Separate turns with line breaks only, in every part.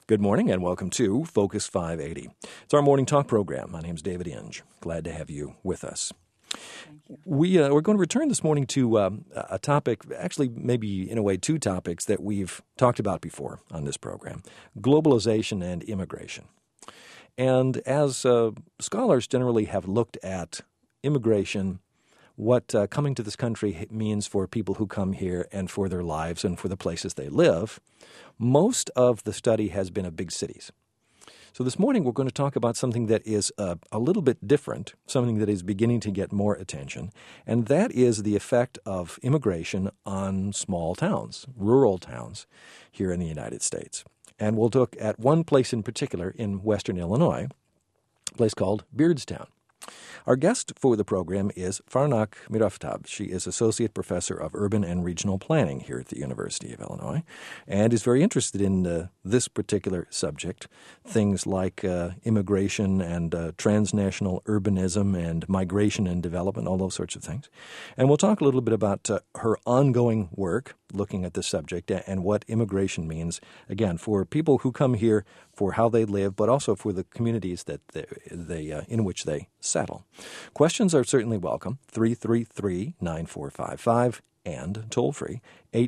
Good morning and welcome to Focus 580. It's our morning talk program. My name's David Inge. Glad to have you with us.
Thank you.
We're going to return this morning to a topic, actually maybe in a way two topics that we've talked about before on this program, globalization and immigration. And as scholars generally have looked at immigration, what coming to this country means for people who come here and for their lives and for the places they live, most of the study has been of big cities. So this morning we're going to talk about something that is a little bit different, something that is beginning to get more attention, and that is the effect of immigration on small towns, rural towns here in the United States. And we'll look at one place in particular in western Illinois, a place called Beardstown. Our guest for the program is Farnak Miraftab. She is Associate Professor of Urban and Regional Planning here at the University of Illinois and is very interested in this particular subject, things like immigration and transnational urbanism and migration and development, all those sorts of things. And we'll talk a little bit about her ongoing work looking at this subject and what immigration means, again, for people who come here, for how they live, but also for the communities that they in which they settle. Questions are certainly welcome, 333-9455, and toll-free,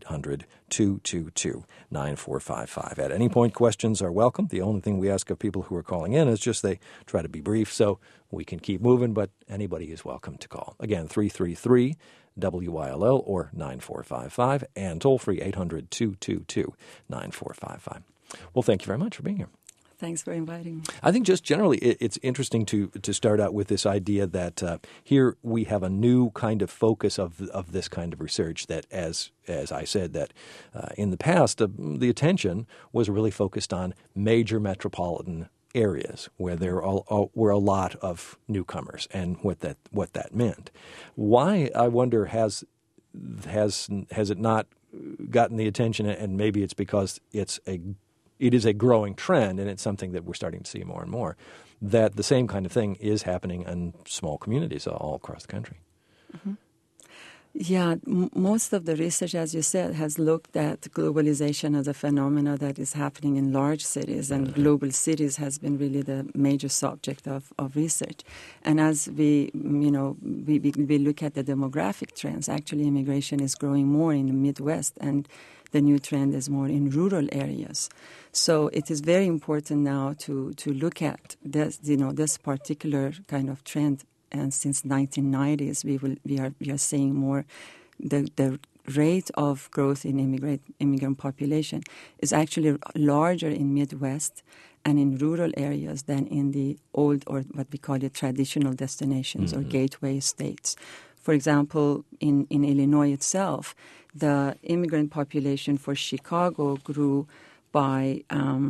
800-222-9455. At any point, questions are welcome. The only thing we ask of people who are calling in is just they try to be brief so we can keep moving, but anybody is welcome to call. Again, 333-WILL or 9455, and toll-free, 800-222-9455. Well, thank you very much for being here.
Thanks for inviting me.
I think just generally it's interesting to start out with this idea that here we have a new kind of focus of this kind of research that, as I said, that in the past the attention was really focused on major metropolitan areas where there were a lot of newcomers and what that meant. Why, I wonder, has it not gotten the attention, and maybe it's because it is a growing trend, and it's something that we're starting to see more and more, that the same kind of thing is happening in small communities all across the country.
Mm-hmm. Yeah, most of the research, as you said, has looked at globalization as a phenomena that is happening in large cities, and global cities has been really the major subject of research. And as we look at the demographic trends, actually immigration is growing more in the Midwest, and the new trend is more in rural areas. So it is very important now to look at this particular kind of trend. And since 1990s, we are seeing more the rate of growth in immigrant population is actually larger in Midwest and in rural areas than in the old, or what we call it, traditional destinations or gateway states. For example, in Illinois itself, the immigrant population for Chicago grew by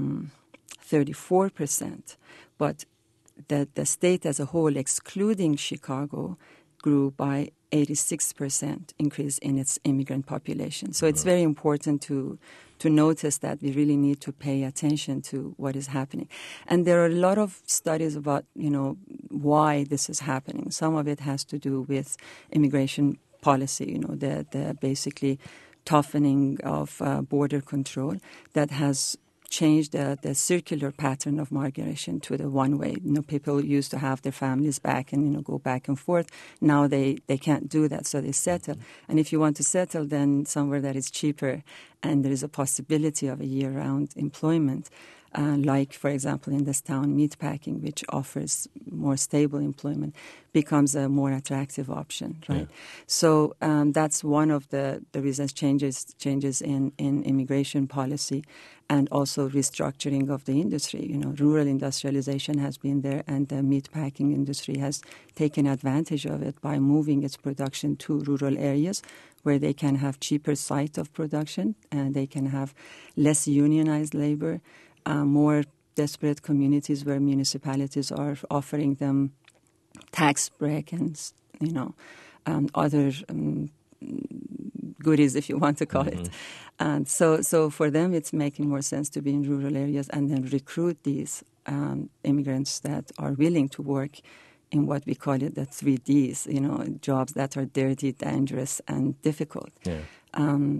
34%, but the state as a whole, excluding Chicago, grew by 86% increase in its immigrant population. So it's very important to notice that we really need to pay attention to what is happening. And there are a lot of studies about, why this is happening. Some of it has to do with immigration policy, the basically toughening of border control that has changed the circular pattern of migration to the one way. People used to have their families back and, go back and forth. Now they can't do that, so they settle. And if you want to settle, then somewhere that is cheaper and there is a possibility of a year-round employment, like, for example, in this town, meatpacking, which offers more stable employment, becomes a more attractive option, right? Yeah. So that's one of the reasons, changes in immigration policy, and also restructuring of the industry. Rural industrialization has been there, and the meatpacking industry has taken advantage of it by moving its production to rural areas where they can have cheaper site of production, and they can have less unionized labor, more desperate communities where municipalities are offering them tax break and, other goodies, if you want to call it. And so for them, it's making more sense to be in rural areas and then recruit these immigrants that are willing to work in what we call it the 3Ds, jobs that are dirty, dangerous, and difficult. Yeah.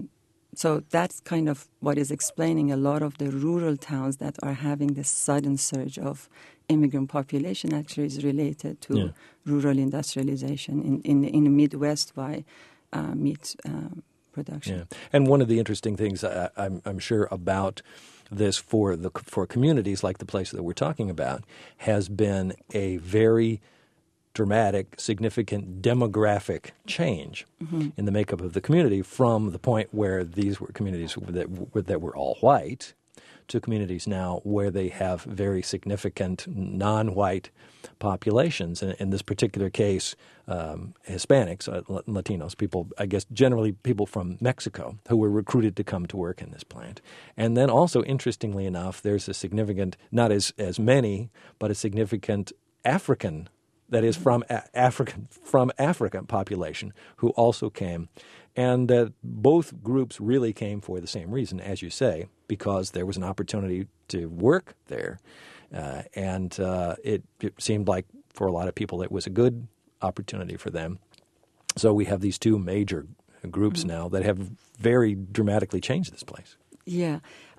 So that's kind of what is explaining a lot of the rural towns that are having this sudden surge of immigrant population actually is related to rural industrialization in the Midwest by meat production.
Yeah. And one of the interesting things I'm sure about this for communities like the place that we're talking about has been a very dramatic, significant demographic change in the makeup of the community from the point where these were communities that were all white to communities now where they have very significant non-white populations. In this particular case, Hispanics, Latinos, people, I guess generally people from Mexico who were recruited to come to work in this plant. And then also, interestingly enough, there's a significant, not as many, but a significant African, that is from African population who also came. And both groups really came for the same reason, as you say, because there was an opportunity to work there. And it seemed like for a lot of people it was a good opportunity for them. So we have these two major groups now that have very dramatically changed this place.
Yeah.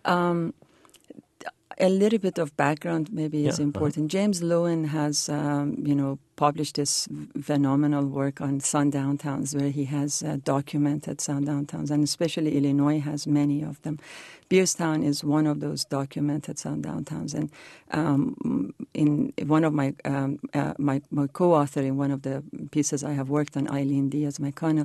A little bit of background maybe is important. James Loewen has, published this phenomenal work on sundown towns where he has documented sundown towns, and especially Illinois has many of them. Beerstown is one of those documented sundown towns, and in one of my co-author in one of the pieces I have worked on, Eileen Diaz-McConnell,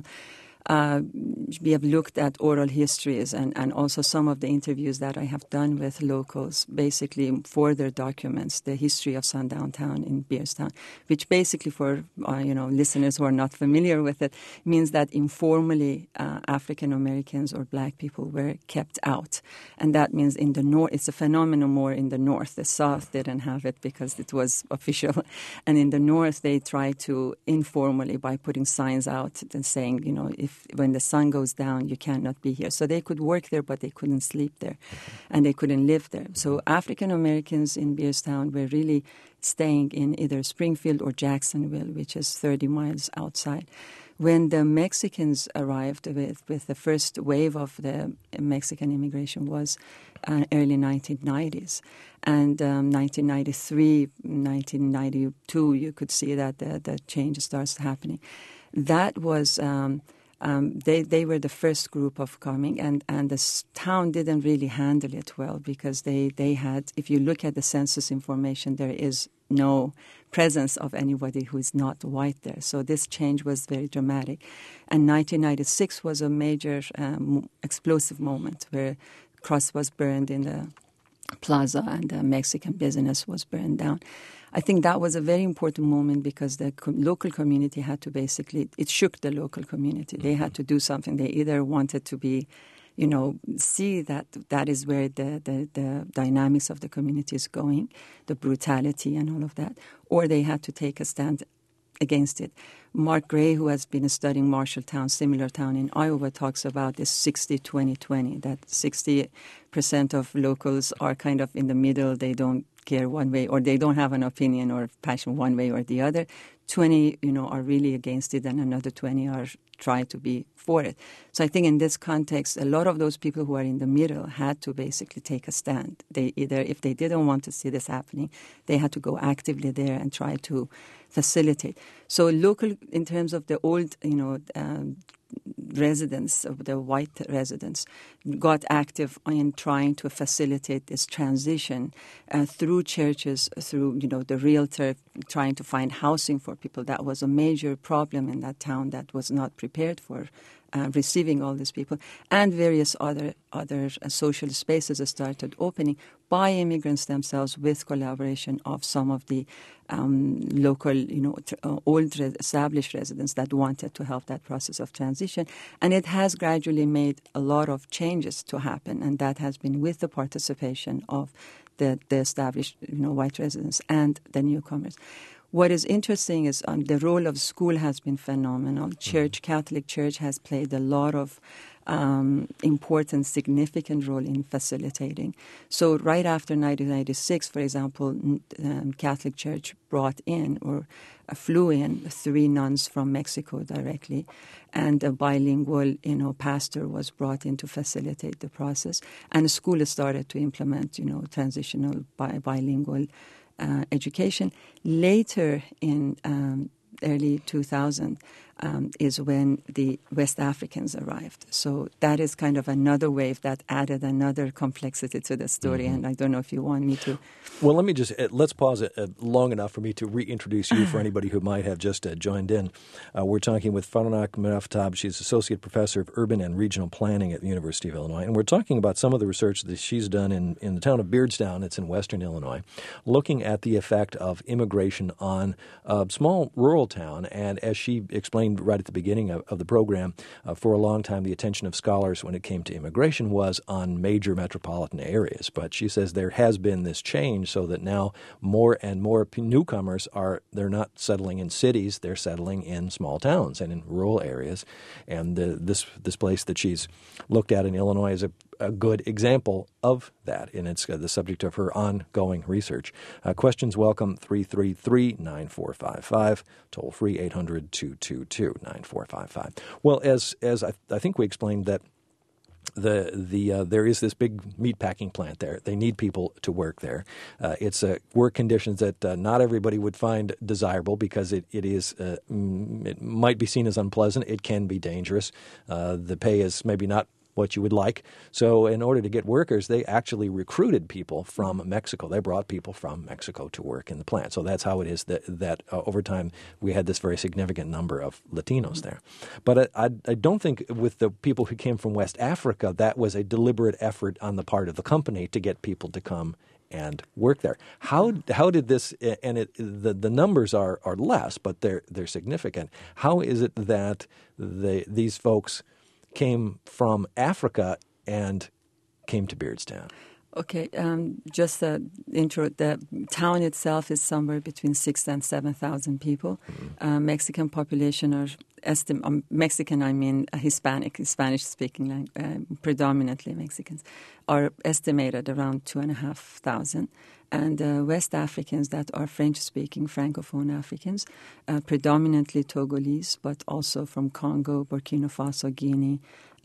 we have looked at oral histories and also some of the interviews that I have done with locals basically further documents the history of sundown town in Beerstown, which basically for listeners who are not familiar with it means that informally African Americans or black people were kept out. And that means in the north, it's a phenomenon more in the north. The south didn't have it because it was official. And in the north, they tried to informally by putting signs out and saying, when the sun goes down, you cannot be here. So they could work there, but they couldn't sleep there, and they couldn't live there. So African Americans in Beerstown were really staying in either Springfield or Jacksonville, which is 30 miles outside. When the Mexicans arrived with the first wave of the Mexican immigration was early 1990s. And 1993, 1992, you could see that the change starts happening. That was... They were the first group of coming, and the town didn't really handle it well because they had, if you look at the census information, there is no presence of anybody who is not white there. So this change was very dramatic. And 1996 was a major explosive moment where cross was burned in the plaza and the Mexican business was burned down. I think that was a very important moment because the local community had to it shook the local community. They had to do something. They either wanted to be, see that is where the dynamics of the community is going, the brutality and all of that, or they had to take a stand against it. Mark Gray, who has been studying Marshalltown, similar town in Iowa, talks about this 60-20-20, that 60% of locals are kind of in the middle. They don't care one way, or they don't have an opinion or passion one way or the other. 20, are really against it, and another 20 are try to be for it. So I think in this context, a lot of those people who are in the middle had to basically take a stand. They either, if they didn't want to see this happening, they had to go actively there and try to facilitate. So local, in terms of the old, residents, of the white residents, got active in trying to facilitate this transition through churches, through, the realtor, trying to find housing for people. That was a major problem in that town that was not prepared for receiving all these people, and various other social spaces started opening by immigrants themselves with collaboration of some of the local, old established residents that wanted to help that process of transition. And it has gradually made a lot of changes to happen, and that has been with the participation of the established, white residents and the newcomers. what is interesting is the role of school has been phenomenal. Catholic Church has played a lot of important, significant role in facilitating. So right after 1996, for example, Catholic Church brought in or flew in 3 nuns from Mexico directly, and a bilingual, pastor was brought in to facilitate the process. And the school started to implement, transitional bilingual education. Later in early 2000 is when the West Africans arrived. So that is kind of another wave that added another complexity to the story. Mm-hmm. And I don't know if you want me to.
Well, let me just let's pause it long enough for me to reintroduce you for anybody who might have just joined in. We're talking with Faranak Maftab. She's Associate Professor of Urban and Regional Planning at the University of Illinois. And we're talking about some of the research that she's done in the town of Beardstown. It's in western Illinois, looking at the effect of immigration on a small rural town. And as she explained right at the beginning of the program, for a long time the attention of scholars when it came to immigration was on major metropolitan areas. But she says there has been this change so that now more and more newcomers they're not settling in cities, they're settling in small towns and in rural areas. And this place that she's looked at in Illinois is a good example of that, and it's the subject of her ongoing research. Questions welcome, 333-9455, toll free 800-222-9455. Well, as I think we explained that there is this big meatpacking plant there. They need people to work there. It's work conditions that not everybody would find desirable because it might be seen as unpleasant. It can be dangerous. The pay is maybe not what you would like. So in order to get workers, they actually recruited people from Mexico. They brought people from Mexico to work in the plant. So that's how it is that over time we had this very significant number of Latinos there. But I don't think with the people who came from West Africa, that was a deliberate effort on the part of the company to get people to come and work there. How did this, and the numbers are less, but they're significant. How is it that these folks came from Africa and came to Beardstown?
Okay, just the intro. The town itself is somewhere between 6,000 and 7,000 people. Mm-hmm. Mexican population are Mexican, I mean Hispanic, Spanish-speaking, predominantly Mexicans, are estimated around 2,500. And West Africans that are French-speaking, Francophone Africans, predominantly Togolese, but also from Congo, Burkina Faso, Guinea.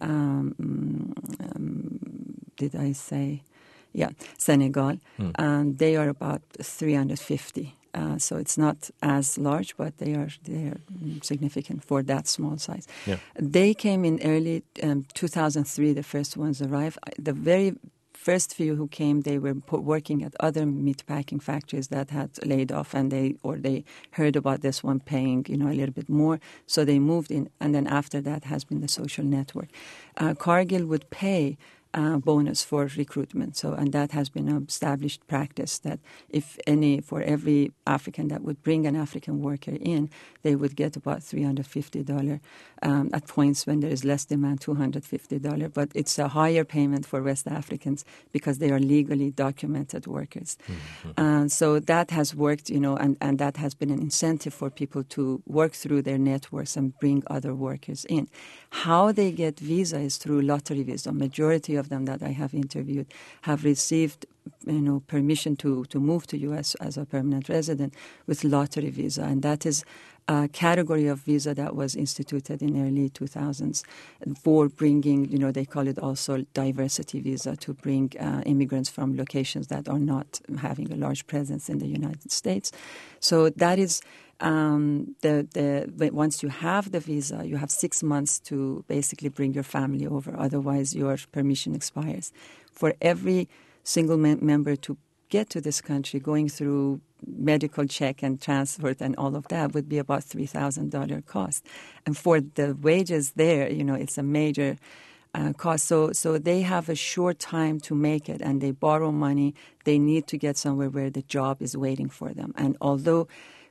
Did I say? Yeah, Senegal. And they are about 350. So it's not as large, but they are significant for that small size. Yeah. They came in early 2003. The first ones arrived. The very first few who came, they were working at other meatpacking factories that had laid off, and they heard about this one paying a little bit more, so they moved in. And then after that has been the social network. Cargill would pay bonus for recruitment. And that has been an established practice that for every African that would bring an African worker in, they would get about $350. At points when there is less demand, $250. But it's a higher payment for West Africans because they are legally documented workers. Mm-hmm. So that has worked, and that has been an incentive for people to work through their networks and bring other workers in. How they get visa is through lottery visa. Majority of them that I have interviewed have received permission to move to U.S. as a permanent resident with lottery visa, and that is a category of visa that was instituted in early 2000s for bringing, they call it also diversity visa, to bring immigrants from locations that are not having a large presence in the United States. So that is once you have the visa, you have 6 months to basically bring your family over. Otherwise, your permission expires. For every single member to get to this country, going through medical check and transport and all of that would be about $3,000 cost. And for the wages there, it's a major cost. So they have a short time to make it, and they borrow money. They need to get somewhere where the job is waiting for them. And although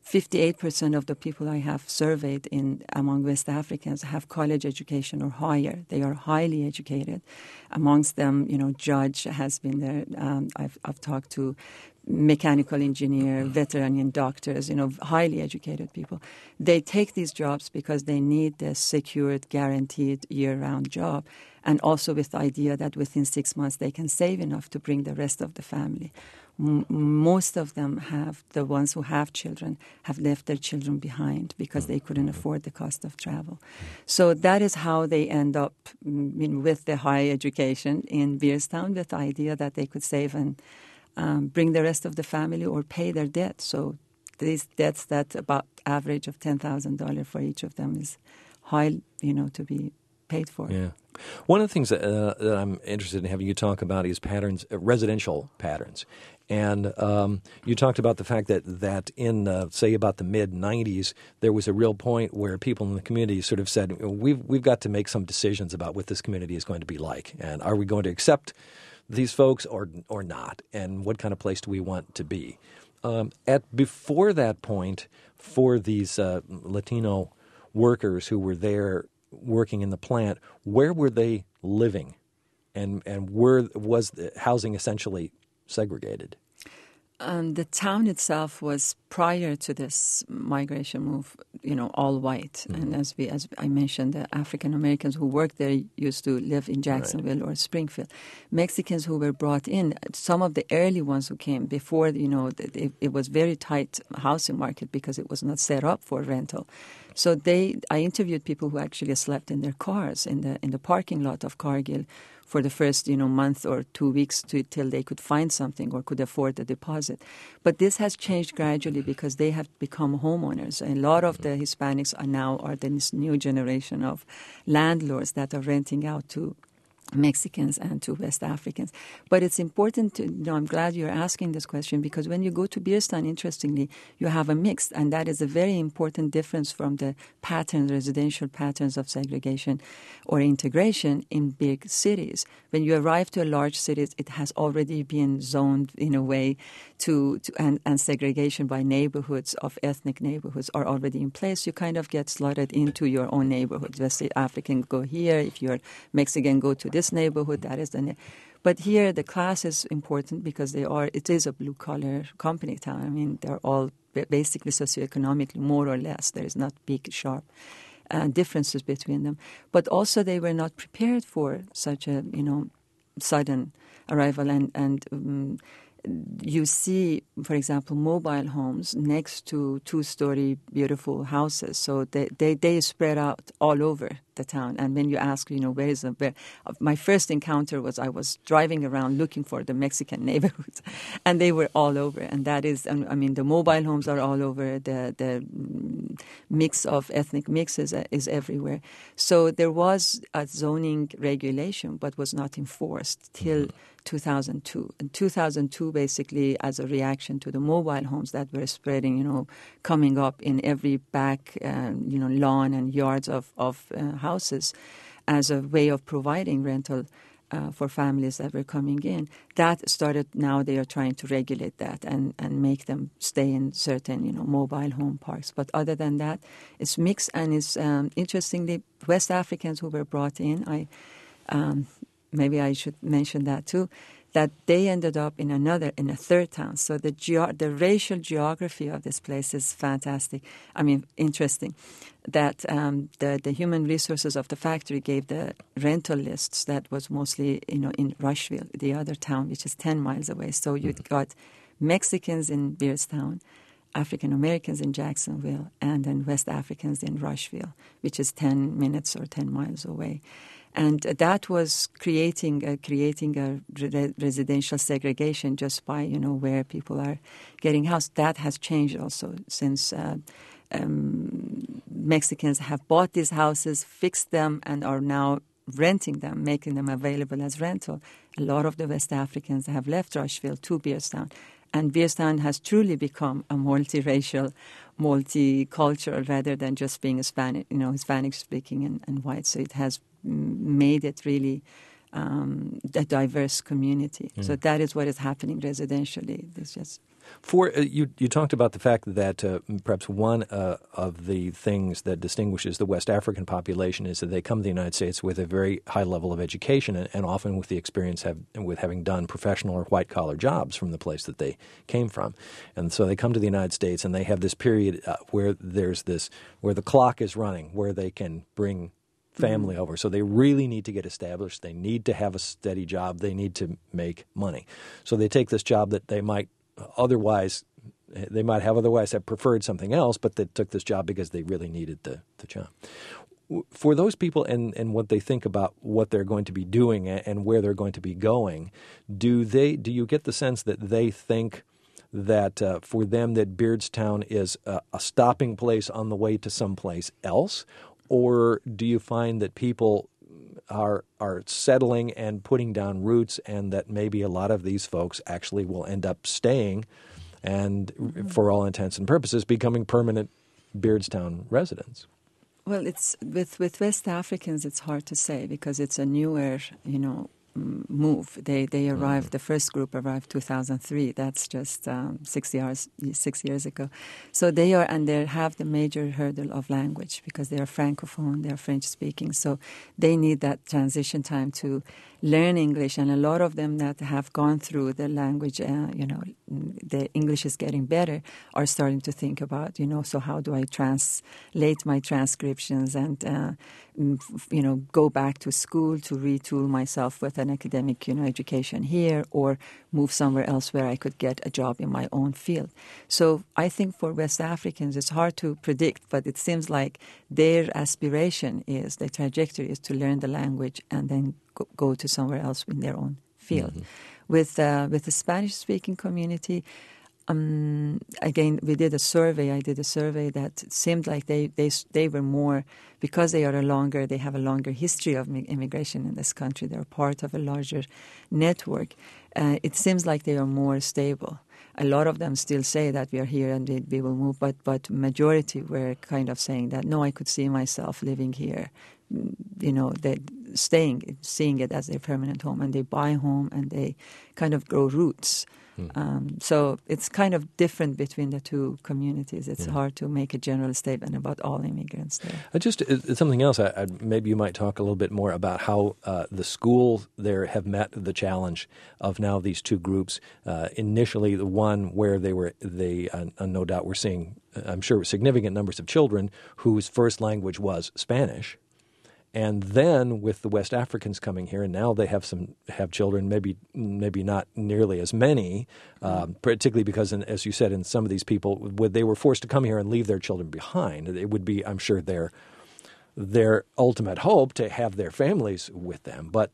58% of the people I have surveyed among West Africans have college education or higher. They are highly educated. Amongst them, judge has been there. I've talked to mechanical engineer, veterinarian doctors, highly educated people. They take these jobs because they need the secured, guaranteed year-round job, and also with the idea that within 6 months they can save enough to bring the rest of the family. Most of them the ones who have children, have left their children behind because they couldn't afford the cost of travel. So that is how they end up with the high education in Beerstown, with the idea that they could save and bring the rest of the family or pay their debt. So these debts that about average of $10,000 for each of them is high, to be paid for.
Yeah. One of the things that I'm interested in having you talk about is patterns, residential patterns. And you talked about the fact that in, say, about the mid-'90s, there was a real point where people in the community sort of said, we've got to make some decisions about what this community is going to be like. And are we going to accept these folks or not? And what kind of place do we want to be? Before that point, for these Latino workers who were there working in the plant, where were they living? And was the housing essentially segregated?
The town itself was, prior to this migration move, all white. Mm-hmm. And as I mentioned, the African Americans who worked there used to live in Jacksonville or Springfield. Mexicans who were brought in, some of the early ones who came before, it was very tight housing market because it was not set up for rental. So I interviewed people who actually slept in their cars in the parking lot of Cargill for the first month or 2 weeks till they could find something or could afford the deposit. But this has changed gradually because they have become homeowners. A lot of the Hispanics are this new generation of landlords that are renting out to Mexicans and to West Africans. But it's important to I'm glad you're asking this question, because when you go to Beerstown, interestingly, you have a mix, and that is a very important difference from the residential patterns of segregation or integration in big cities. When you arrive to a large city, it has already been zoned in a way and segregation by neighborhoods of ethnic neighborhoods are already in place. You kind of get slotted into your own neighborhood. West African go here, if you're Mexican, go to this neighborhood, that is the But here the class is important because it is a blue-collar company town. I mean, they're all basically socioeconomically more or less. There is not big, sharp differences between them. But also they were not prepared for such a, sudden arrival. And you see, for example, mobile homes next to two-story beautiful houses. So they spread out all over the town. And when you ask, where is my first encounter was I was driving around looking for the Mexican neighborhoods, and they were all over. And that is, the mobile homes are all over. The mix of ethnic mixes is everywhere. So there was a zoning regulation, but was not enforced till 2002. In 2002, basically, as a reaction to the mobile homes that were spreading, coming up in every back, lawn and yards of houses, as a way of providing rental for families that were coming in. That started, now they are trying to regulate that and make them stay in certain, mobile home parks. But other than that, it's mixed, and it's, interestingly, West Africans who were brought in, maybe I should mention that too, that they ended up in a third town. So the racial geography of this place is fantastic. Interesting. That the human resources of the factory gave the rental lists that was mostly, in Rushville, the other town, which is 10 miles away. So you got Mexicans in Beerstown, African Americans in Jacksonville, and then West Africans in Rushville, which is 10 minutes or 10 miles away. And that was creating a residential segregation just by, where people are getting housed. That has changed also since Mexicans have bought these houses, fixed them, and are now renting them, making them available as rental. A lot of the West Africans have left Rushville to Beerstown. And Beerstown has truly become a multiracial, multicultural, rather than just being Hispanic-speaking and white. So it has made it really a diverse community. So that is what is happening residentially. It's just
You talked about the fact that perhaps one of the things that distinguishes the West African population is that they come to the United States with a very high level of education and often with the experience with having done professional or white-collar jobs from the place that they came from. And so they come to the United States and they have this period where the clock is running, where they can bring family over. So they really need to get established. They need to have a steady job. They need to make money. So they take this job that they might otherwise have preferred something else, but they took this job because they really needed the job. For those people and what they think about what they're going to be doing and where they're going to be going, do you get the sense that they think that for them that Beardstown is a stopping place on the way to someplace else? Or do you find that people are settling and putting down roots and that maybe a lot of these folks actually will end up staying and, for all intents and purposes, becoming permanent Beardstown residents?
Well, it's with West Africans, it's hard to say because it's a newer, move. They arrived. The first group arrived 2003. That's just 6 years ago. So they have the major hurdle of language because they are francophone. They are French speaking. So they need that transition time to learn English. And a lot of them that have gone through the language, the English is getting better, are starting to think about, so how do I translate my transcriptions and go back to school to retool myself with an academic, education here, or move somewhere else where I could get a job in my own field. So I think for West Africans, it's hard to predict, but it seems like their aspiration is, their trajectory is to learn the language and then go to somewhere else in their own field. With the Spanish-speaking community, again, we did a survey. I did a survey that seemed like they were more, because they have a longer history of immigration in this country. They're part of a larger network. It seems like they are more stable. A lot of them still say that we are here and we will move, but majority were kind of saying that, no, I could see myself living here. They seeing it as their permanent home, and they buy a home and they kind of grow roots. So it's kind of different between the two communities. It's hard to make a general statement about all immigrants there.
It's something else. Maybe you might talk a little bit more about how the schools there have met the challenge of now these two groups. Initially, the one where they no doubt were seeing, I'm sure, significant numbers of children whose first language was Spanish. And then with the West Africans coming here, and now they have children, maybe not nearly as many, particularly because, as you said, in some of these people, they were forced to come here and leave their children behind. It would be, I'm sure, their ultimate hope to have their families with them. But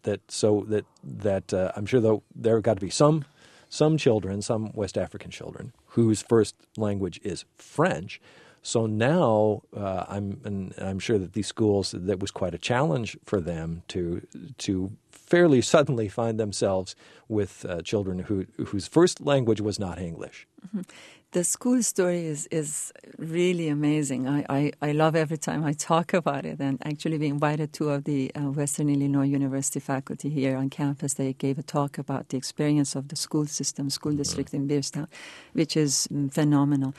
I'm sure there have got to be some children, some West African children, whose first language is French. So now I'm sure that these schools, that was quite a challenge for them to fairly suddenly find themselves with children whose first language was not English.
Mm-hmm. The school story is really amazing. I love every time I talk about it. And actually we invited two of the Western Illinois University faculty here on campus. They gave a talk about the experience of the school system, school district in Beardstown, which is phenomenal.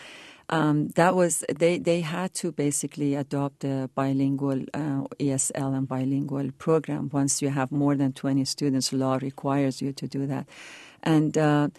They had to basically adopt a bilingual ESL and bilingual program. Once you have more than 20 students, law requires you to do that. And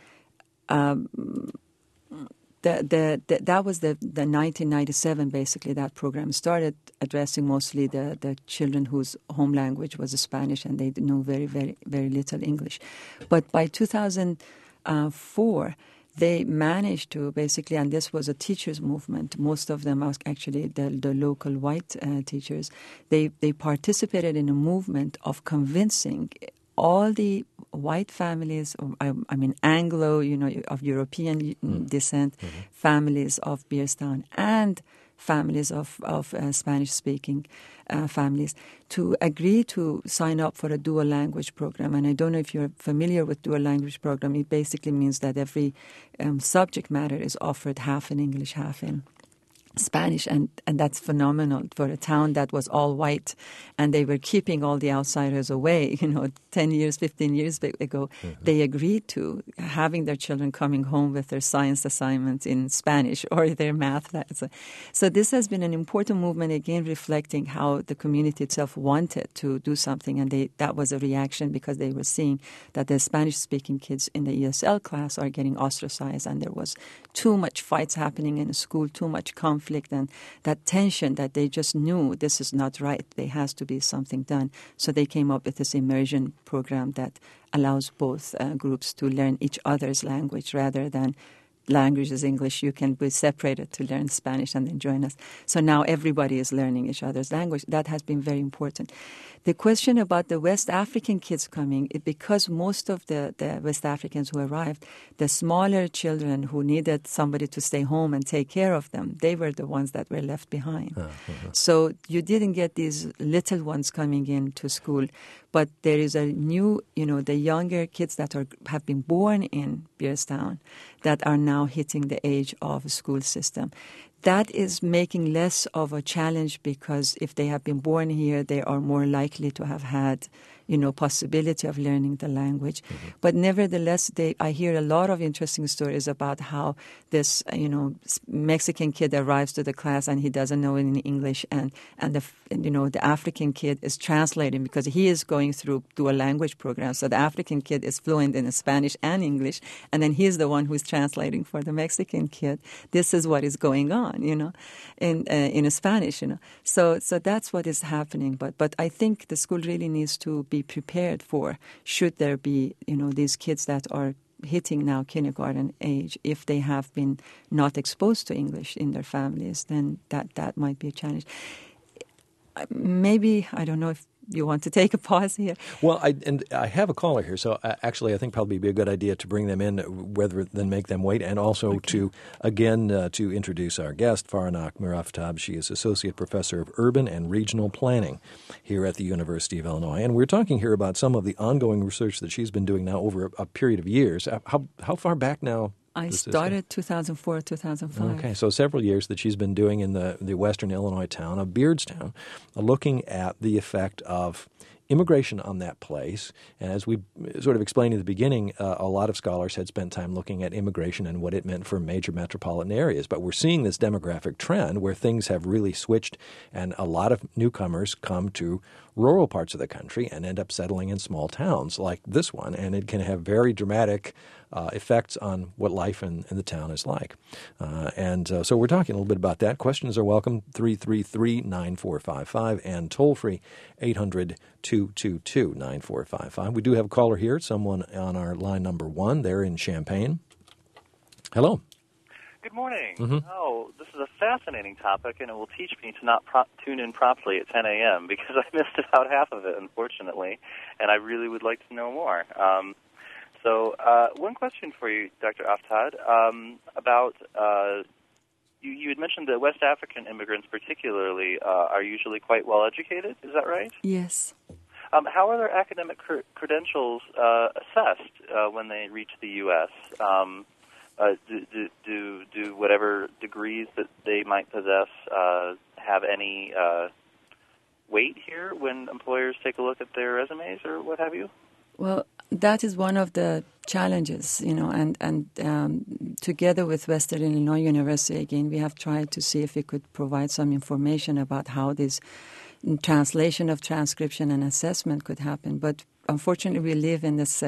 that was the 1997, basically, that program started addressing mostly the children whose home language was Spanish and they know very, very, very little English. But by 2004, they managed to basically, and this was a teachers' movement, most of them are actually the local white teachers, they participated in a movement of convincing all the white families, Anglo, of European descent, families of Beardstown, and families of Spanish-speaking families, to agree to sign up for a dual language program. And I don't know if you're familiar with dual language program. It basically means that every subject matter is offered half in English, half in Spanish, and that's phenomenal for a town that was all white, and they were keeping all the outsiders away. 10 years, 15 years ago, they agreed to having their children coming home with their science assignments in Spanish or their math. So this has been an important movement, again, reflecting how the community itself wanted to do something, and that was a reaction because they were seeing that the Spanish-speaking kids in the ESL class are getting ostracized, and there was too much fights happening in the school, too much conflict, and that tension that they just knew this is not right. There has to be something done. So they came up with this immersion program that allows both groups to learn each other's language rather than language is English. You can be separated to learn Spanish and then join us. So now everybody is learning each other's language. That has been very important. The question about the West African kids coming, because most of the West Africans who arrived, the smaller children who needed somebody to stay home and take care of them, they were the ones that were left behind. So you didn't get these little ones coming into school, but there is a new, the younger kids that have been born in Beardstown that are now hitting the age of a school system. That is making less of a challenge because if they have been born here, they are more likely to have had, possibility of learning the language. But nevertheless, I hear a lot of interesting stories about how this, Mexican kid arrives to the class and he doesn't know any English, and the African kid is translating because he is going through a language program. So the African kid is fluent in Spanish and English, and then he's the one who's translating for the Mexican kid. This is what is going on, in Spanish, So that's what is happening. But I think the school really needs to be prepared for, should there be, these kids that are hitting now kindergarten age, if they have been not exposed to English in their families, then that might be a challenge. Maybe, I don't know if you want to take a pause here.
Well, I have a caller here, so actually I think probably be a good idea to bring them in rather than make them wait, and also to introduce our guest, Faranaq Miraftab. She is Associate Professor of Urban and Regional Planning here at the University of Illinois. And we're talking here about some of the ongoing research that she's been doing now over a period of years. How far back now?
I started 2004, 2005.
Okay, so several years that she's been doing in the western Illinois town of Beardstown, looking at the effect of immigration on that place. And as we sort of explained in the beginning, a lot of scholars had spent time looking at immigration and what it meant for major metropolitan areas. But we're seeing this demographic trend where things have really switched, and a lot of newcomers come to rural parts of the country and end up settling in small towns like this one. And it can have very dramatic effects on what life in the town is like. So we're talking a little bit about that. Questions are welcome, 333-9455, and toll-free 800-222-9455. We do have a caller here, someone on our line number 1 there in Champaign. Hello.
Good morning. Oh, this is a fascinating topic, and it will teach me to not tune in promptly at 10 a.m. because I missed about half of it, unfortunately, and I really would like to know more. So one question for you, Dr. Aftad, about you had mentioned that West African immigrants particularly are usually quite well educated. Is that right?
Yes.
How are their academic credentials assessed when they reach the U.S.? Do whatever degrees that they might possess have any weight here when employers take a look at their resumes or what have you?
Well, that is one of the challenges, and together with Western Illinois University, again, we have tried to see if we could provide some information about how this translation of transcription and assessment could happen. But unfortunately, we live in this,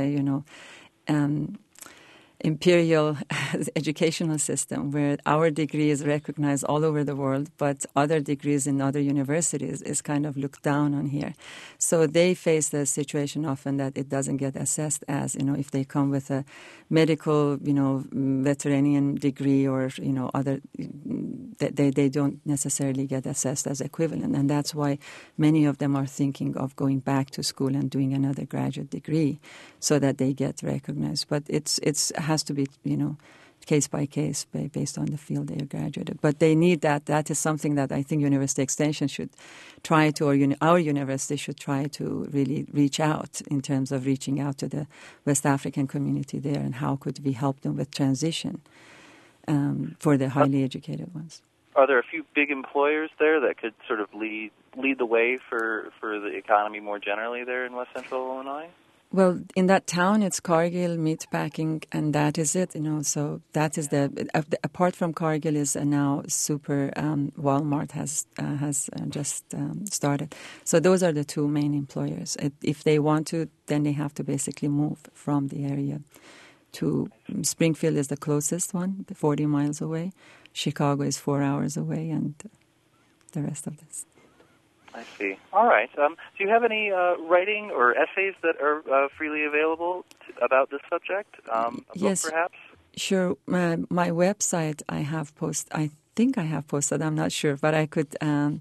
imperial educational system where our degree is recognized all over the world, but other degrees in other universities is kind of looked down on here. So they face the situation often that it doesn't get assessed as, if they come with a medical, veterinarian degree or, other, they don't necessarily get assessed as equivalent. And that's why many of them are thinking of going back to school and doing another graduate degree so that they get recognized. But it has to be, case by case based on the field they are graduated. But they need that. That is something that I think University Extension should try to, or our university should try to really reach out in terms of reaching out to the West African community there and how could we help them with transition for the highly educated ones.
are there a few big employers there that could sort of lead the way for the economy more generally there in West Central Illinois?
Well, in that town, it's Cargill Meatpacking, and that is it. So that is apart from Cargill is now Super. Walmart has just started. So those are the two main employers. If they want to, then they have to basically move from the area to Springfield is the closest one, 40 miles away. Chicago is 4 hours away, and the rest of this.
I see. All right. Do you have any writing or essays that are freely available about this subject?
Yes,
book, perhaps?
Sure. My website, I think I have posted. I'm not sure, but I could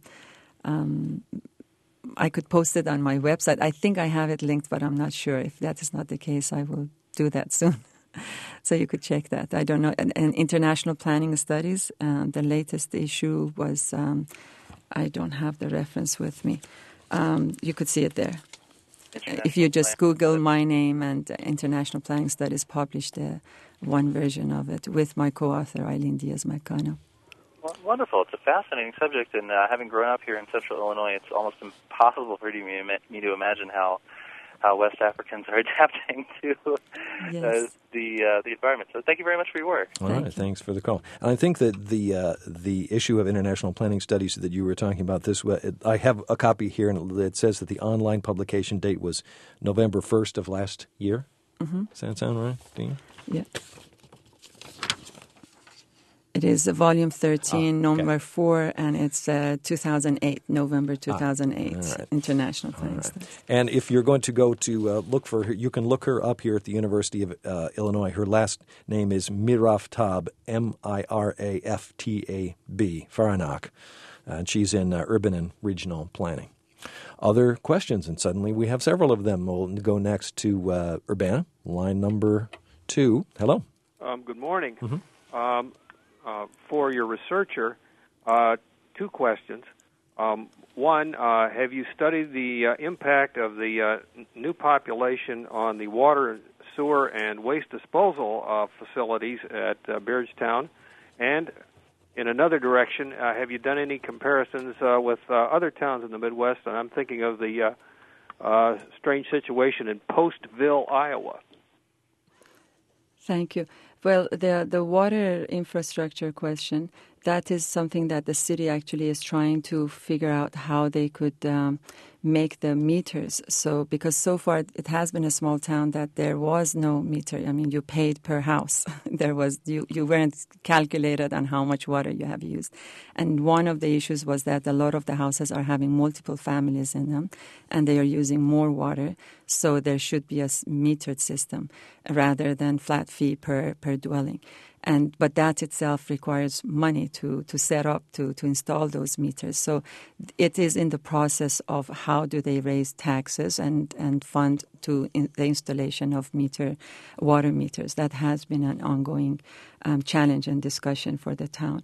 post it on my website. I think I have it linked, but I'm not sure. If that is not the case, I will do that soon. So you could check that. I don't know. And International Planning Studies, the latest issue was. I don't have the reference with me. You could see it there. If you just Google my name and International Planning Studies, published one version of it with my co-author, Eileen Diaz-Macano.
Well, wonderful. It's a fascinating subject, and having grown up here in Central Illinois, it's almost impossible for me to imagine how West Africans are adapting to the environment. So thank you very much for your work.
All right, thanks for the call. I think that the issue of International Planning Studies that you were talking about, I have a copy here, and it says that the online publication date was November 1st of last year. Mm-hmm. Does that sound right, Dean?
Yeah. It is volume 13, number 4, and it's 2008, November 2008, right. International Planning Studies.
And if you're going to go to look for her, you can look her up here at the University of Illinois. Her last name is Miraftab, Miraftab, Faranak, and she's in urban and regional planning. Other questions, and suddenly we have several of them. We'll go next to Urbana, line number 2. Hello.
Good morning.
Mm-hmm.
For your researcher, 2 questions. One, have you studied the impact of the new population on the water, sewer, and waste disposal facilities at Beardstown? And in another direction, have you done any comparisons with other towns in the Midwest? And I'm thinking of the strange situation in Postville, Iowa.
Thank you. Well, the water infrastructure question, that is something that the city actually is trying to figure out how they could make the meters. So, because so far it has been a small town that there was no meter. I mean, you paid per house. You weren't calculated on how much water you have used. And one of the issues was that a lot of the houses are having multiple families in them, and they are using more water. So there should be a metered system rather than flat fee per dwelling. But that itself requires money to set up, to install those meters. So it is in the process of how do they raise taxes and fund the installation of water meters. That has been an ongoing challenge and discussion for the town.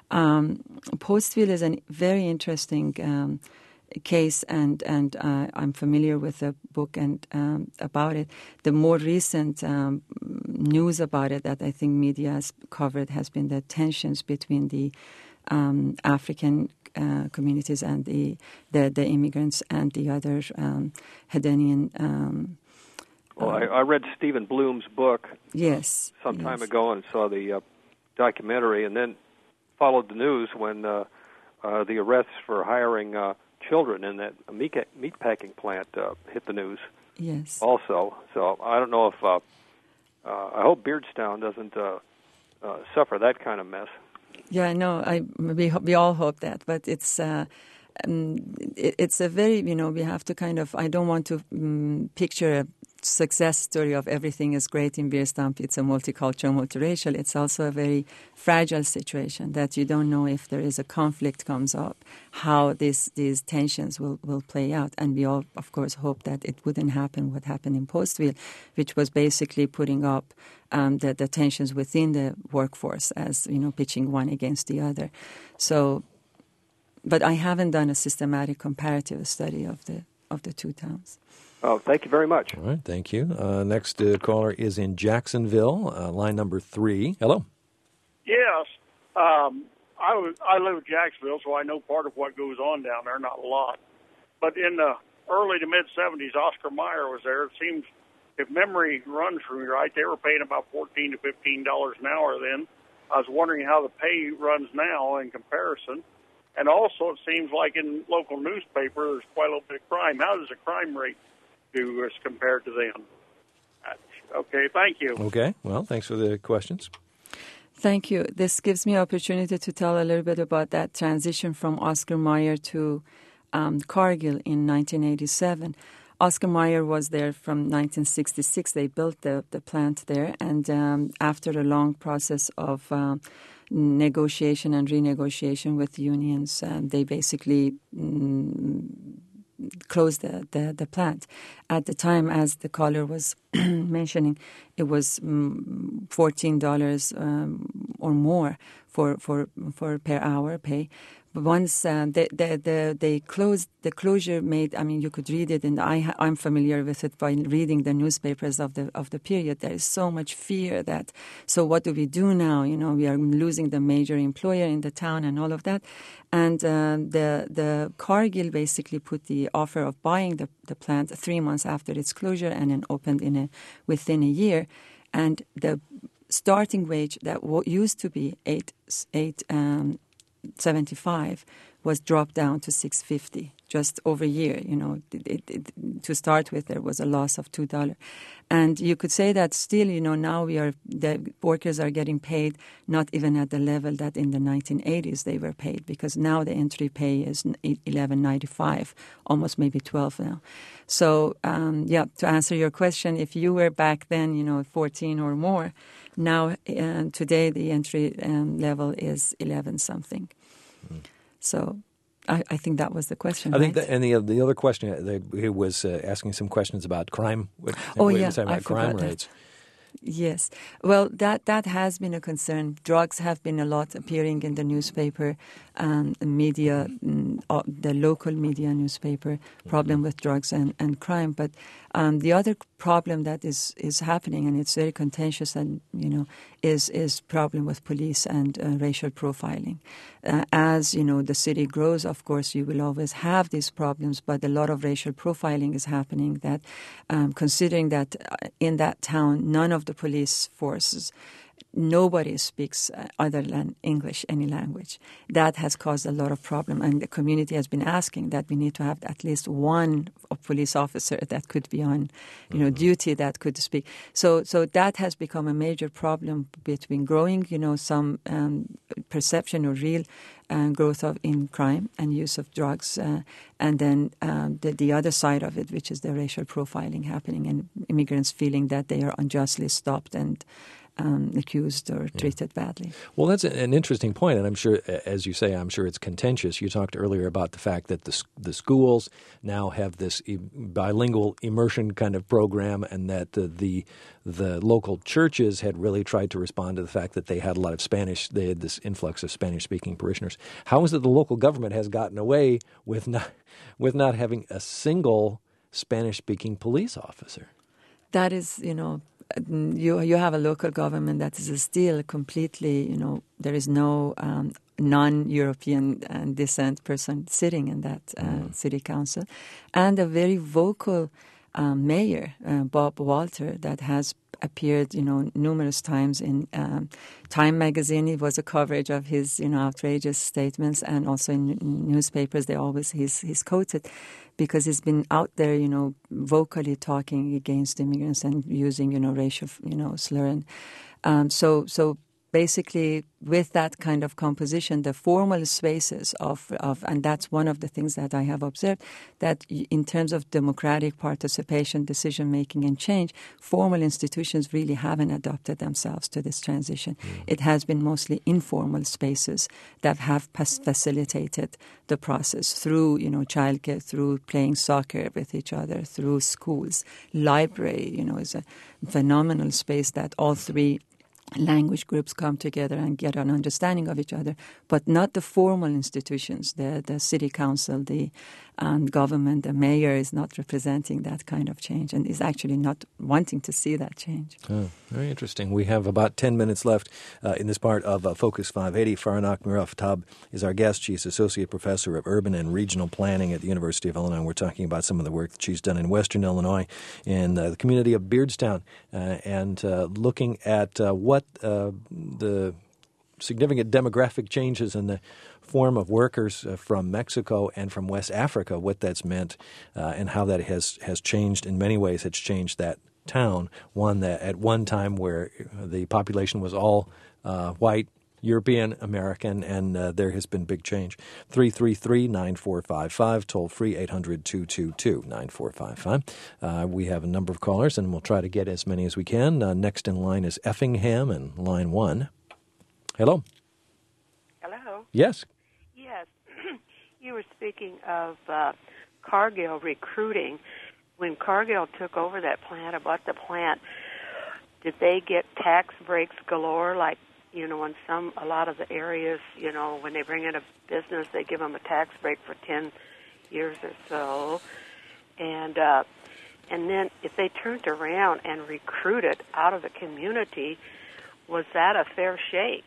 Postville is a very interesting case, and I'm familiar with the book and about it. The more recent news about it that I think media has covered has been the tensions between the African communities and the immigrants and the other Hedonian.
Well, I read Stephen Bloom's book some time ago and saw the documentary, and then followed the news when the arrests for hiring children in that meatpacking plant hit the news.
Yes.
Also, so I don't know if I hope Beardstown doesn't suffer that kind of mess.
Yeah, no, we all hope that, but it's a very, we have to kind of. I don't want to picture a success story of everything is great in Beardstown. It's a multicultural, multiracial. It's also a very fragile situation that you don't know if there is a conflict comes up, how these tensions will play out. And we all, of course, hope that it wouldn't happen what happened in Postville, which was basically putting up the tensions within the workforce as, pitching one against the other. So, but I haven't done a systematic comparative study of the 2 towns.
Oh, thank you very much.
All right, thank you. Next caller is in Jacksonville, line number 3. Hello.
Yes. I live in Jacksonville, so I know part of what goes on down there, not a lot. But in the early to mid-'70s, Oscar Mayer was there. It seems, if memory runs from me right, they were paying about $14 to $15 an hour then. I was wondering how the pay runs now in comparison. And also, it seems like in local newspaper, there's quite a little bit of crime. How does the crime rate do as compared to them? Okay, thank you.
Okay, well, thanks for the questions.
Thank you. This gives me opportunity to tell a little bit about that transition from Oscar Mayer to Cargill in 1987. Oscar Mayer was there from 1966. They built the plant there, and after a long process of negotiation and renegotiation with unions, they basically closed the plant. At the time, as the caller was mentioning, it was $14 or more for per hour pay. But once they closed, the closure made. I mean, you could read it, and I'm familiar with it by reading the newspapers of the period. There is so much fear that. So what do we do now? You know, we are losing the major employer in the town and all of that. And the Cargill basically put the offer of buying the plant 3 months after its closure, and then opened within a year. And the starting wage that used to be $8.75 was dropped down to $6.50 just over a year. You know, to start with, there was a loss of $2, and you could say that still, you know, now the workers are getting paid not even at the level that in the 1980s they were paid, because now the entry pay is $11.95, almost maybe $12 now. So, to answer your question, if you were back then, you know, 14 or more. Now, today, the entry level is 11 something. So, I think that was the question.
I think that, and the other question, he was asking some questions about crime.
I
crime rates.
Yes. Well, that has been a concern. Drugs have been a lot appearing in the newspaper, media, the local media newspaper, problem with drugs and crime. But the other problem that is happening, and it's very contentious, and you know, is problem with police and racial profiling. As you know, the city grows, of course, you will always have these problems. But a lot of racial profiling is happening. That considering that in that town, none of the police forces, nobody speaks other than English, any language. That has caused a lot of problem, and the community has been asking that we need to have at least one police officer that could be on, you know, duty, that could speak. So that has become a major problem between growing, you know, some perception or real growth in crime and use of drugs, and then the other side of it, which is the racial profiling happening, and immigrants feeling that they are unjustly stopped and accused or treated badly.
Well, that's an interesting point, and I'm sure, as you say, I'm sure it's contentious. You talked earlier about the fact that the schools now have this bilingual immersion kind of program, and that the local churches had really tried to respond to the fact that they had a lot of Spanish. They had this influx of Spanish-speaking parishioners. How is it the local government has gotten away with not having a single Spanish-speaking police officer?
That is, you know, you have a local government that is still completely, you know, there is no non-European descent person sitting in that city council, and a very vocal mayor, Bob Walter, that has appeared, you know, numerous times in Time magazine. It was a coverage of his, you know, outrageous statements, and also in newspapers. He's quoted because he's been out there, you know, vocally talking against immigrants and using, you know, racial, you know, slur. And so basically, with that kind of composition, the formal spaces of and that's one of the things that I have observed, that in terms of democratic participation, decision-making, and change, formal institutions really haven't adapted themselves to this transition. It has been mostly informal spaces that have facilitated the process through, you know, childcare, through playing soccer with each other, through schools. Library, you know, is a phenomenal space that all three language groups come together and get an understanding of each other, but not the formal institutions, the city council, the and government, the mayor is not representing that kind of change and is actually not wanting to see that change.
Oh, very interesting. We have about 10 minutes left in this part of Focus 580. Faranaq Miraftab is our guest. She's Associate Professor of Urban and Regional Planning at the University of Illinois. We're talking about some of the work that she's done in Western Illinois in the community of Beardstown and looking at what the significant demographic changes in the form of workers from Mexico and from West Africa, what that's meant and how that has changed in many ways. It's changed that town, one that at one time where the population was all white, European, American, and there has been big change. 333-9455, toll-free 800-222-9455. We have a number of callers, and we'll try to get as many as we can. Next in line is Effingham in line 1. Hello.
Hello.
Yes.
Yes. You were speaking of Cargill recruiting. When Cargill took over that plant, or bought the plant, did they get tax breaks galore? Like, in a lot of the areas, when they bring in a business, they give them a tax break for 10 years or so. And then if they turned around and recruited out of the community, was that a fair shake?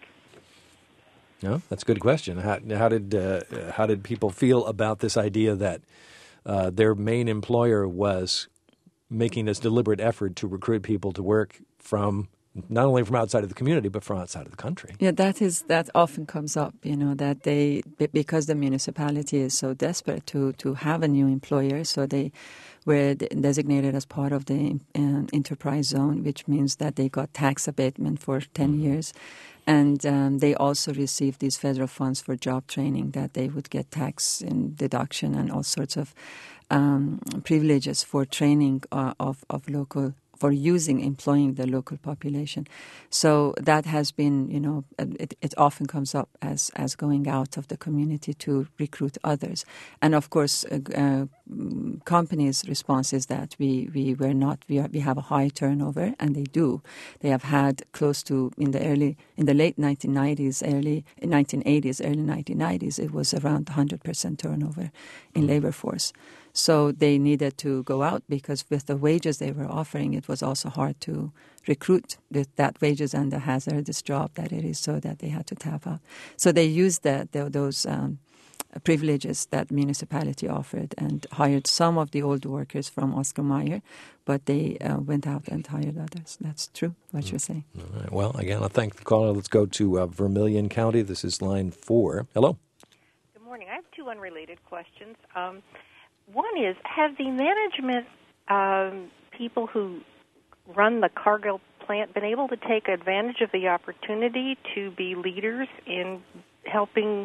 No, that's a good question. How did people feel about this idea that their main employer was making this deliberate effort to recruit people to work from not only from outside of the community but from outside of the country?
Yeah, that often comes up. That because the municipality is so desperate to have a new employer, so they were designated as part of the enterprise zone, which means that they got tax abatement for 10 years. And they also received these federal funds for job training, that they would get tax and deduction and all sorts of privileges for training of local, for employing the local population. So that has been, it often comes up as going out of the community to recruit others. And of course, companies' response is that we have a high turnover, and they do. They have had close to, in the late 1990s, early 1990s, it was around 100% turnover in labor force. So they needed to go out because with the wages they were offering, it was also hard to recruit with that wages and the hazardous job that it is, so that they had to tap out. So they used those privileges that municipality offered and hired some of the old workers from Oscar Mayer, but they went out and hired others. That's true, what you're saying.
All right. Well, again, I'll thank the caller. Let's go to Vermilion County. This is line 4. Hello.
Good morning. I have two unrelated questions. One is, have the management people who run the Cargill plant been able to take advantage of the opportunity to be leaders in helping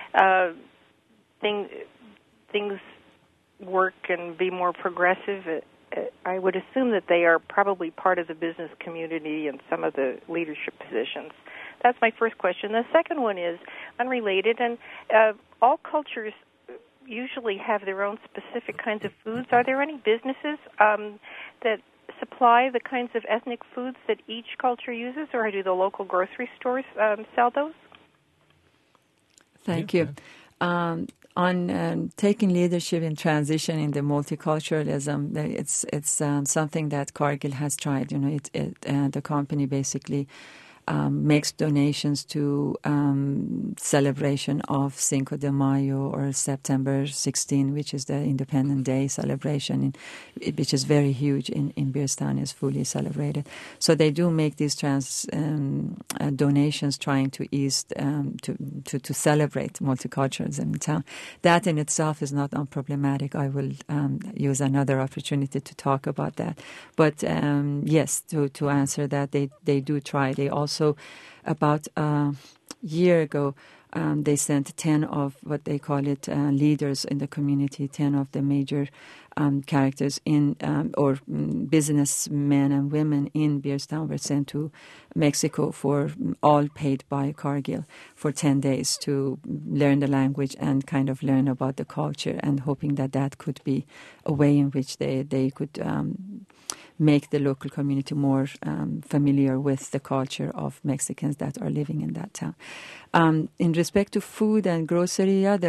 things work and be more progressive? I would assume that they are probably part of the business community and some of the leadership positions. That's my first question. The second one is unrelated, and all cultures usually have their own specific kinds of foods. Are there any businesses that supply the kinds of ethnic foods that each culture uses, or do the local grocery stores sell those?
Thank you. On taking leadership in transition in the multiculturalism, it's something that Cargill has tried. The company basically makes donations to celebration of Cinco de Mayo or September 16, which is the Independence Day celebration, which is very huge in Beardstown, is fully celebrated. So they do make these donations trying to ease, to celebrate multiculturalism in town. That in itself is not unproblematic. I will use another opportunity to talk about that. But yes, to answer that, they do try. They also, about a year ago, they sent 10 of what they call it leaders in the community, 10 of the major characters in or businessmen and women in Beardstown were sent to Mexico, for all paid by Cargill, for 10 days to learn the language and kind of learn about the culture, and hoping that could be a way in which they could make the local community more familiar with the culture of Mexicans that are living in that town. In respect to food and grocery, there are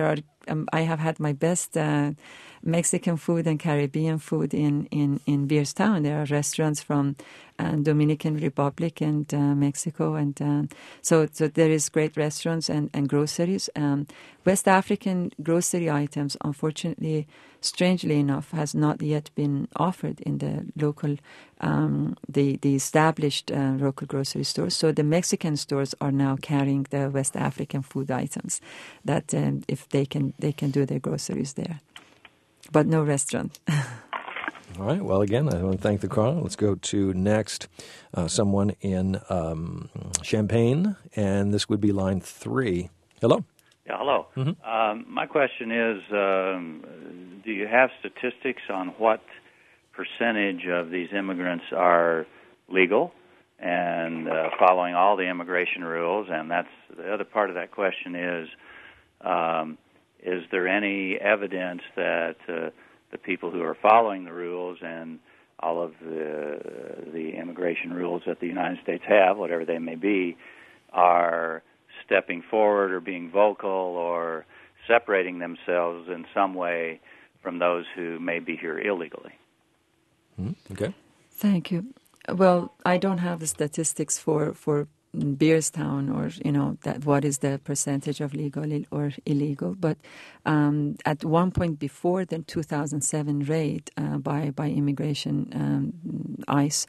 I have had my best Mexican food and Caribbean food in Beerstown. There are restaurants from Dominican Republic and Mexico, and so there is great restaurants and groceries. West African grocery items, unfortunately, strangely enough, has not yet been offered in the local, the established local grocery stores. So the Mexican stores are now carrying the West African food items that if they can do their groceries there, but no restaurant.
All right. Well, again, I want to thank the caller. Let's go to next someone in Champaign, and this would be line 3. Hello.
Yeah, hello.
Mm-hmm.
My question is, do you have statistics on what percentage of these immigrants are legal and following all the immigration rules? And that's the other part of that question is there any evidence that the people who are following the rules and all of the immigration rules that the United States have, whatever they may be, are stepping forward or being vocal or separating themselves in some way from those who may be here illegally?
Okay.
Thank you. Well, I don't have the statistics for Beerstown or, that what is the percentage of legal or illegal. But at one point before the 2007 raid by immigration ICE,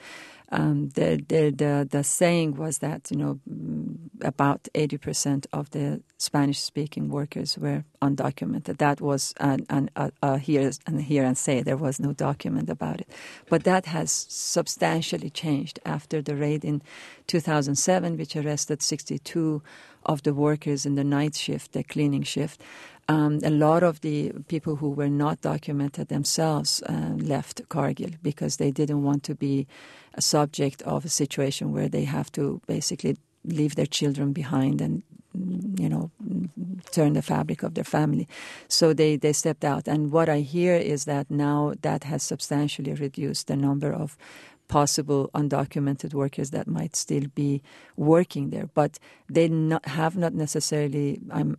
the saying was that, about 80% of the Spanish-speaking workers were undocumented. That was a hear and say. There was no document about it. But that has substantially changed after the raid in 2007, which arrested 62 of the workers in the night shift, the cleaning shift. A lot of the people who were not documented themselves left Cargill because they didn't want to be a subject of a situation where they have to basically leave their children behind and, turn the fabric of their family. So they stepped out. And what I hear is that now that has substantially reduced the number of possible undocumented workers that might still be working there. But they have not necessarily,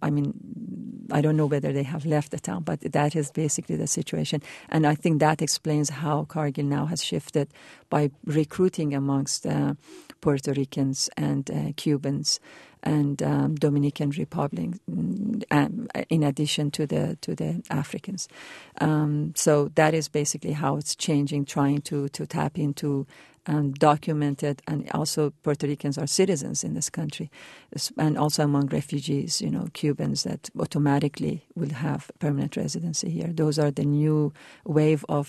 I don't know whether they have left the town, but that is basically the situation. And I think that explains how Cargill now has shifted by recruiting amongst Puerto Ricans and Cubans and Dominican Republic, in addition to the Africans. So that is basically how it's changing, trying to tap into documented, and also Puerto Ricans are citizens in this country, and also among refugees, Cubans that automatically will have permanent residency here. Those are the new wave of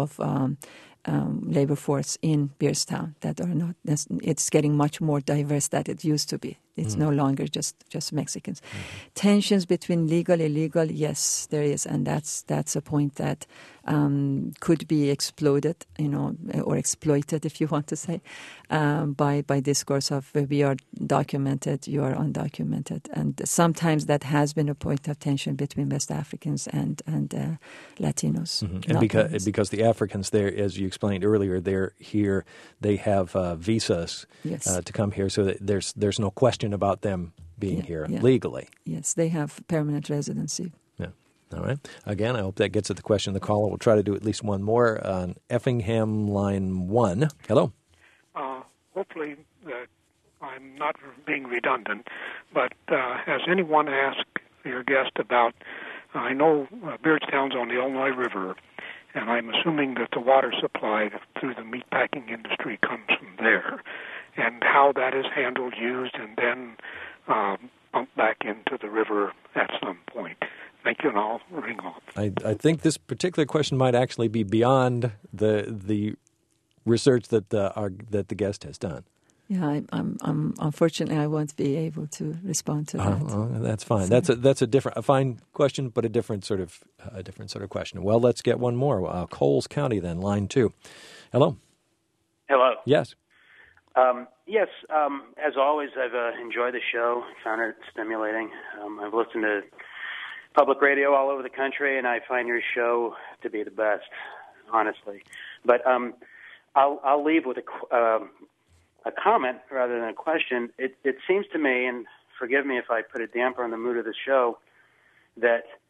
labor force in Beerstown that are not. It's getting much more diverse than it used to be. It's no longer just Mexicans. Tensions between legal and illegal, yes, there is, and that's a point that could be exploded, or exploited, if you want to say, by discourse of we are documented, you are undocumented, and sometimes that has been a point of tension between West Africans and Latinos.
And because the Africans there, as you explained earlier, they're here, they have visas to come here, so that there's no question about them being here legally.
Yes, they have permanent residency.
Yeah. All right. Again, I hope that gets at the question of the caller. We'll try to do at least one more on Effingham, line 1. Hello.
Hopefully I'm not being redundant, but has anyone asked your guest about, I know Beardstown's on the Illinois River, and I'm assuming that the water supply through the meatpacking industry comes from there, and how that is handled, used, and then pumped back into the river at some point. Thank you, and I'll ring off.
I think this particular question might actually be beyond the research that the guest has done.
Yeah, I'm unfortunately I won't be able to respond to that.
That's fine. So, that's a fine question, but a different sort of question. Well, let's get one more. Coles County, then, line 2. Hello.
Hello.
Yes.
Yes. As always, I've enjoyed the show. Found it stimulating. I've listened to public radio all over the country, and I find your show to be the best, honestly. But I'll leave with a comment rather than a question. It seems to me, and forgive me if I put a damper on the mood of the show, that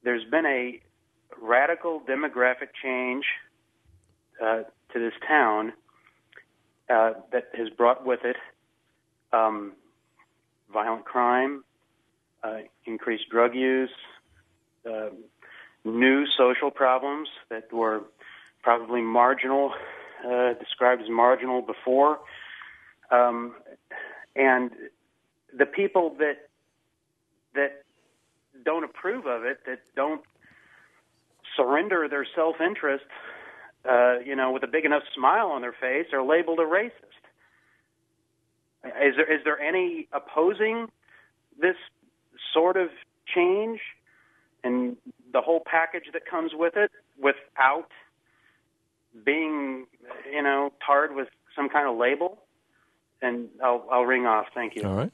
there's been a radical demographic change to this town that has brought with it violent crime, increased drug use, new social problems that were probably marginal, described as marginal before. And the people that don't approve of it, that don't surrender their self-interest, with a big enough smile on their face, are labeled a racist. Is there any opposing this sort of change and the whole package that comes with it without being, tarred with some kind of label? And I'll ring off. Thank you.
All right.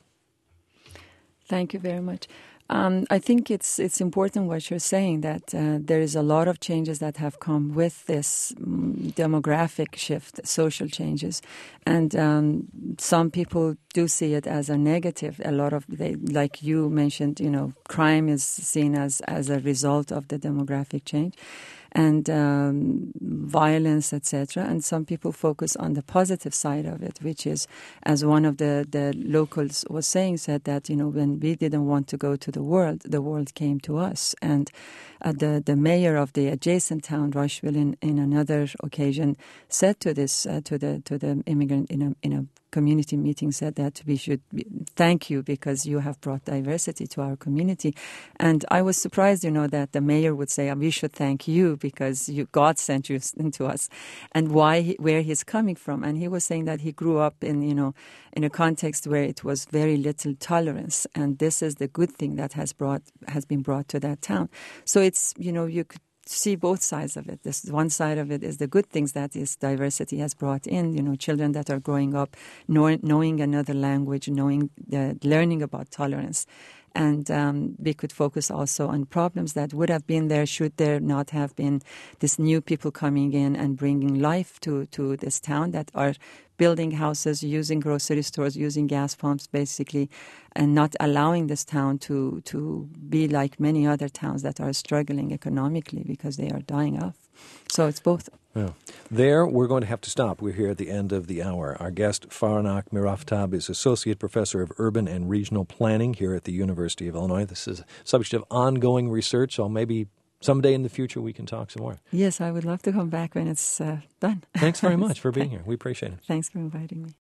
Thank you very much. I think it's important what you're saying, that there is a lot of changes that have come with this demographic shift, social changes, and some people do see it as a negative. A lot of like you mentioned, crime is seen as a result of the demographic change, and violence, etc. And some people focus on the positive side of it, which is, as one of the locals was saying, said that, when we didn't want to go to the world came to us. And the mayor of the adjacent town, Rushville, in another occasion, said to this to the immigrant in a community meeting, said that we should thank you because you have brought diversity to our community. And I was surprised, that the mayor would say, we should thank you because God sent you into us, and where he's coming from. And he was saying that he grew up in a context where it was very little tolerance, and this is the good thing that has been brought to that town. So it's, you could see both sides of it. This one side of it is the good things that this diversity has brought in, children that are growing up, knowing another language, learning about tolerance. And we could focus also on problems that would have been there should there not have been this new people coming in and bringing life to this town, that are building houses, using grocery stores, using gas pumps, basically, and not allowing this town to be like many other towns that are struggling economically because they are dying off. So it's both.
Yeah. There, we're going to have to stop. We're here at the end of the hour. Our guest, Faranak Miraftab, is Associate Professor of Urban and Regional Planning here at the University of Illinois. This is a subject of ongoing research, so maybe someday in the future we can talk some more.
Yes, I would love to come back when it's done.
Thanks very much for being here. We appreciate it.
Thanks for inviting me.